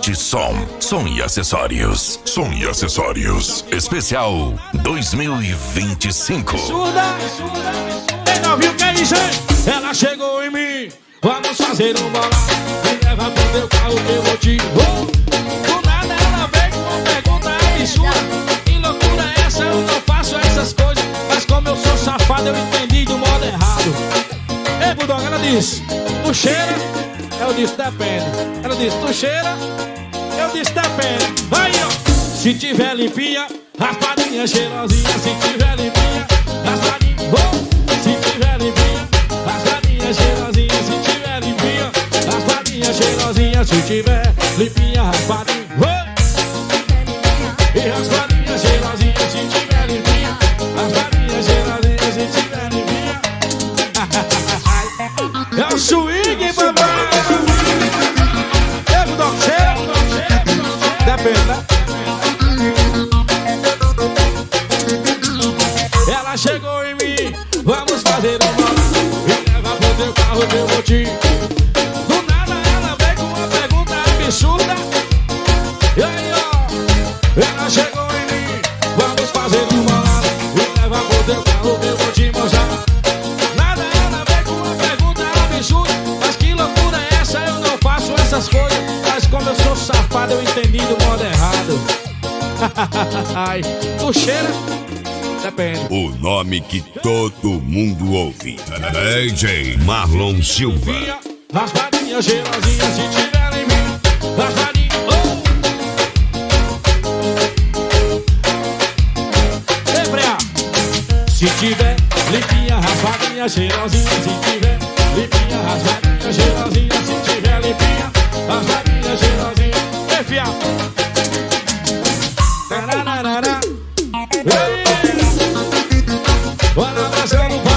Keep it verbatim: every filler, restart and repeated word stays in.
Hot Som, som e acessórios. Som e acessórios. Especial dois mil e vinte e cinco. Surda, surda. Ei, não viu o que é isso, hein? Ela chegou em mim. Vamos fazer um bolão. Me leva pro teu carro que eu vou te vou. Do nada ela vem com uma pergunta absurda. Que loucura é essa? Eu não faço essas coisas. Mas como eu sou safado, eu entendi do modo errado. Ei, Bulldog, ela disse, tu cheira? Eu disse, depende. Ela disse, tu cheira? Eu disse, depende. Vai, ó. Se tiver limpinha, raspadinha, cheirosinha. Se tiver limpinha, raspadinha. Oh. Se tiver limpinha, raspadinha, cheirosinha. Se tiver limpinha, raspadinha, cheirosinha. Se tiver limpinha, raspadinha. Oh. E raspadinha, cheirosinha. Se tiver limpinha, raspadinha, cheirosinha. Se tiver limpinha. É o swing, papai. Eu dou cheiro. Depende, né? Ela chegou em mim. Vamos fazer um bolão. Me leva pro teu carro que eu vou te. Do nada ela vem com uma pergunta absurda. E aí, ó. Ela chegou em mim. Vamos fazer um bolão. Me leva pro teu carro que eu vou te mostrar. Nada ela vem com uma pergunta absurda. Mas que loucura é essa? Eu não faço essas coisas. Mas como eu sou safado, eu entendi do modo errado. Ai, tu cheira? Depende. O nome que todo mundo ouve. D J Marlon Silva. Raspadinha, cheirosinha, se tiver em mim. Raspadinha, oh. Ei, Freia. Se tiver limpinha, raspadinha, cheirosinha. Se tiver limpinha, raspadinha, cheirosinha. Se tiver limpinha, raspadinha, cheirosinha. Ei, fia. Tararara. Ei. Bora abraçando o